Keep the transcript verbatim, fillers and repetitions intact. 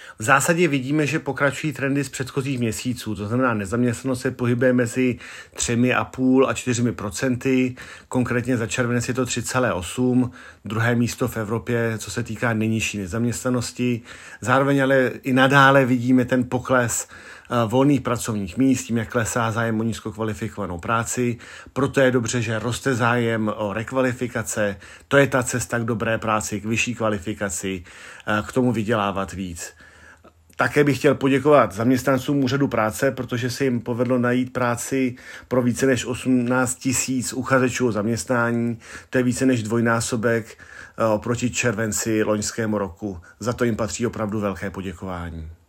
V zásadě vidíme, že pokračují trendy z předchozích měsíců, to znamená nezaměstnanost se pohybuje mezi třemi a půl a čtyřmi procenty, konkrétně za červenec je to tři celá osm, druhé místo v Evropě, co se týká nejnižší nezaměstnanosti. Zároveň ale i nadále vidíme ten pokles volných pracovních míst, tím, jak klesá zájem o nízkokvalifikovanou práci. Proto je dobře, že roste zájem o rekvalifikace. To je ta cesta k dobré práci, k vyšší kvalifikaci, k tomu vydělávat víc. Také bych chtěl poděkovat zaměstnancům úřadu práce, protože se jim povedlo najít práci pro více než osmnáct tisíc uchazečů o zaměstnání. To je více než dvojnásobek oproti červenci loňskému roku. Za to jim patří opravdu velké poděkování.